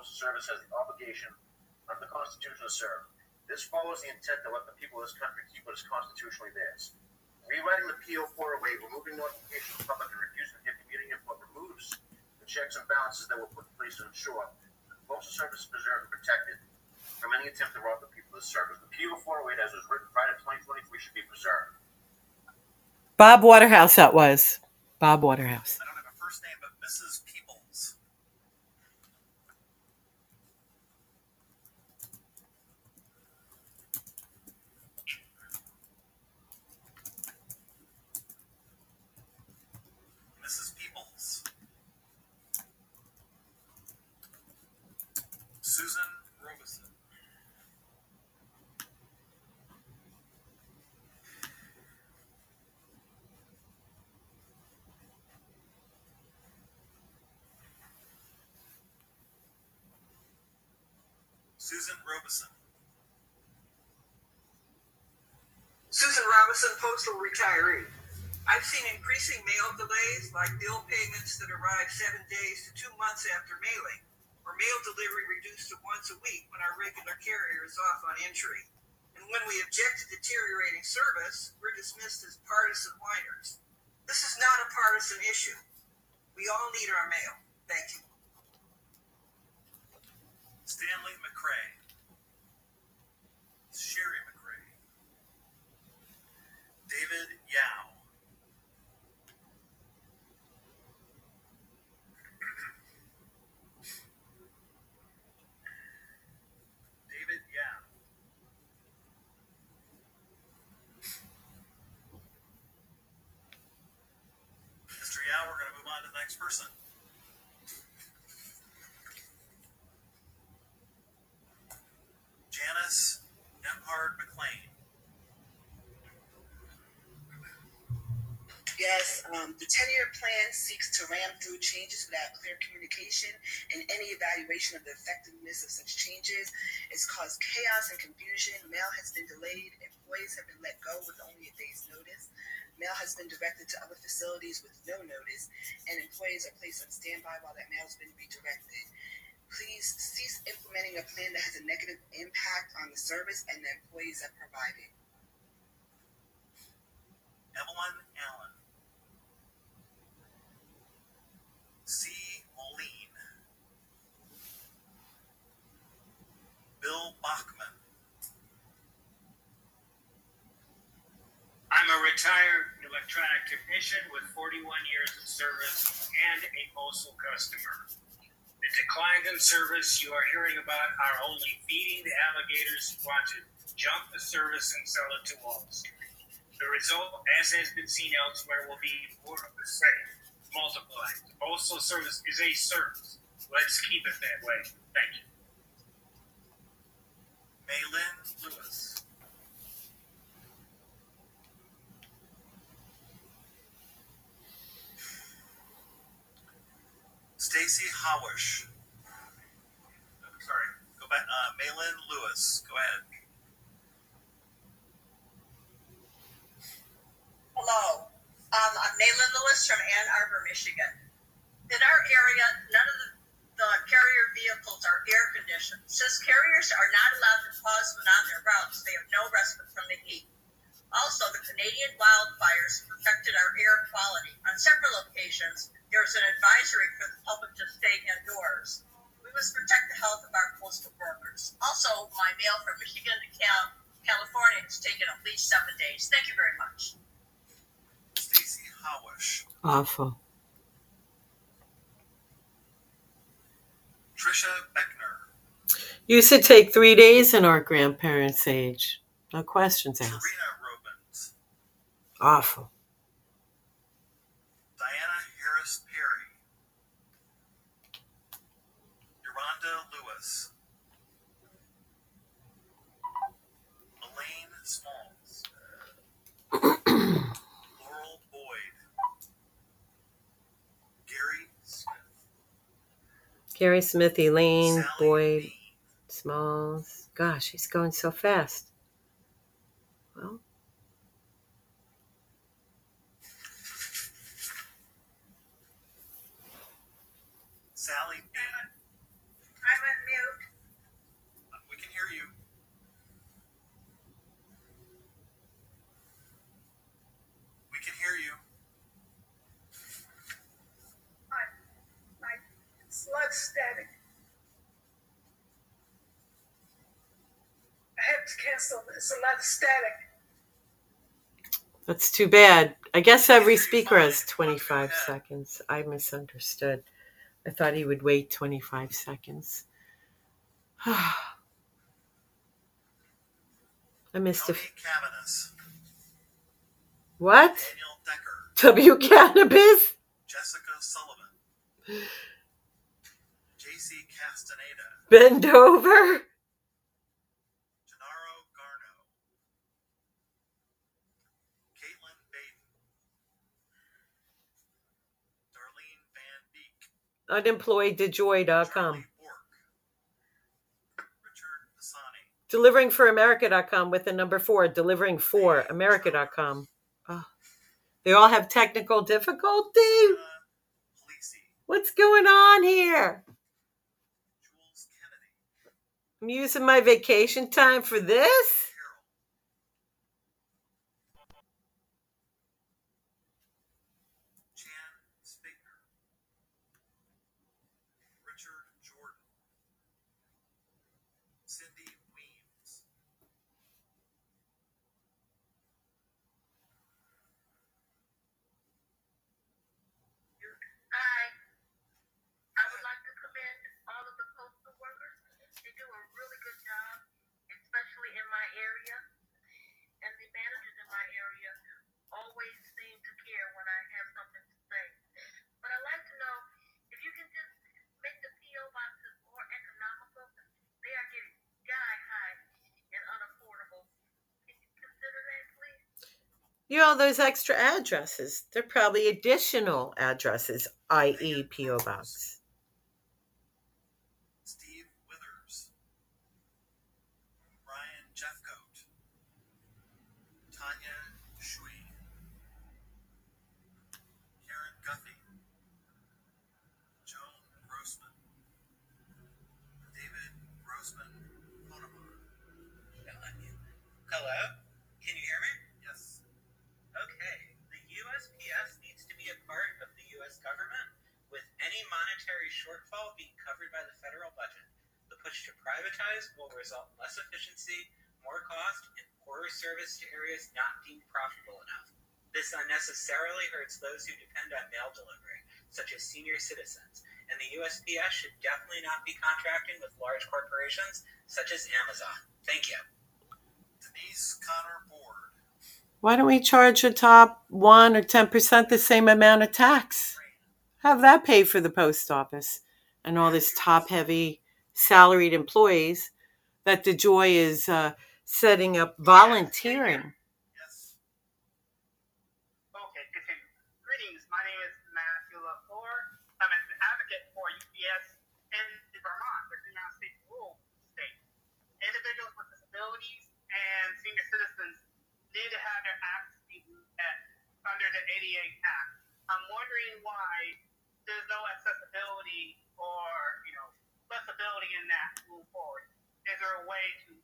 Postal Service has the obligation under the Constitution to serve. This follows the intent to let the people of this country keep what is constitutionally theirs. Rewriting the PO 408, removing notification of the public and refusing to give community input removes the checks and balances that were put in place to ensure that the Postal Service is preserved and protected from any attempt to rob the people of the service. The PO 408, as was written prior to 2023, should be preserved. Bob Waterhouse, that was. Bob Waterhouse. I don't have a first name, but Mrs. Peoples. Mrs. Peoples. Susan Robeson. Susan Robeson. Susan Robinson, postal retiree. I've seen increasing mail delays, like bill payments that arrive 7 days to 2 months after mailing, or mail delivery reduced to once a week when our regular carrier is off on entry. And when we object to deteriorating service, we're dismissed as partisan whiners. This is not a partisan issue. We all need our mail. Thank you. Stanley McCrae. Sherry McCrae. David Yao. David Yao. Mr. Yao, we're going to move on to the next person. Janice Nemhard McLean. Yes, the 10-year plan seeks to ram through changes without clear communication, and any evaluation of the effectiveness of such changes has caused chaos and confusion. Mail has been delayed, employees have been let go with only a day's notice, mail has been directed to other facilities with no notice, and employees are placed on standby while that mail has been redirected. Please cease implementing a plan that has a negative impact on the service and the employees that provide it. Evelyn Allen. C. Moline. Bill Bachman. I'm a retired electronic technician with 41 years of service and a postal customer. The decline in service you are hearing about are only feeding the alligators who want to jump the service and sell it to Wall Street. The result, as has been seen elsewhere, will be more of the same, multiplied. The Postal Service is a service. Let's keep it that way. Thank you. Maylin Lewis. Stacy Howish. Sorry, go back. Maylin Lewis, go ahead. Hello, I'm Maylin Lewis from Ann Arbor, Michigan. In our area, none of the carrier vehicles are air conditioned. Since carriers are not allowed to pause when on their routes, they have no respite from the heat. Also, the Canadian wildfires affected our air quality. On several occasions, there was an advisory for the public to stay indoors. We must protect the health of our postal workers. Also, my mail from Michigan to California has taken at least 7 days. Thank you very much. Stacy Howish. Awful. Trisha Beckner. Used to take 3 days in our grandparents' age. No questions asked. Serena Robins. Awful. Diana Harris Perry. Yolanda Lewis. Elaine Smalls. Laurel Boyd. Gary Smith. Gary Smith, Elaine, Sally Boyd, Bean. Smalls. Gosh, he's going so fast. Well, Sally Bean. I'm on mute. We can hear you. We can hear you. It's a lot of static. I have to cancel. It's a lot of static. That's too bad. I guess every speaker has 25 seconds. I misunderstood. I thought he would wait 25 seconds. I missed Tony Cavanis. What? Daniel Decker. W. Cannabis? Jessica Sullivan. J.C. Castaneda. Bend over? Gennaro Garno. Caitlin Baden. Darlene Van Beek. Unemployeddejoy.com. Charlie Bork. Richard Pisani. Deliveringforamerica.com with the number 4. Deliveringforamerica.com. Oh, they all have technical difficulty? Polisi. What's going on here? Jules Kennedy. I'm using my vacation time for this? Carol. Jan Spigner. Richard Jordan. Cindy Weems. Hi. I would like to commend all of the postal workers. They do a really good job, especially in my area. And the managers in my area always seem to care when I have something to say. But I'd like to know if you can just make the P.O. boxes more economical. They are getting sky high and unaffordable. Can you consider that, please? You know, those extra addresses, they're probably additional addresses, i.e. P.O. Box. Steve Withers. Ryan Jeffcoat. Tanya Shui. Karen Guffey. Joan Grossman. David Grossman Ponamar. Hello? Can you hear me? Yes. Okay. The USPS needs to be a part of the U.S. government, with any monetary shortfall being covered by the federal budget. The push to privatize will result in less efficiency, more cost, and poorer service to areas not deemed profitable enough. This unnecessarily hurts those who depend on mail delivery, such as senior citizens, and the USPS should definitely not be contracting with large corporations such as Amazon. Thank you. Denise Connor Board. Why don't we charge the top 1 or 10% the same amount of tax? Have that pay for the post office and all this top-heavy salaried employees that DeJoy is setting up volunteering. Yes. Okay, continue. Greetings. My name is Matthew LaFleur. I'm an advocate for UPS in Vermont, the United States rural state. Individuals with disabilities and senior citizens need to have their access met under the ADA Act. I'm wondering why there's no accessibility or, flexibility in that move forward. Is there a way to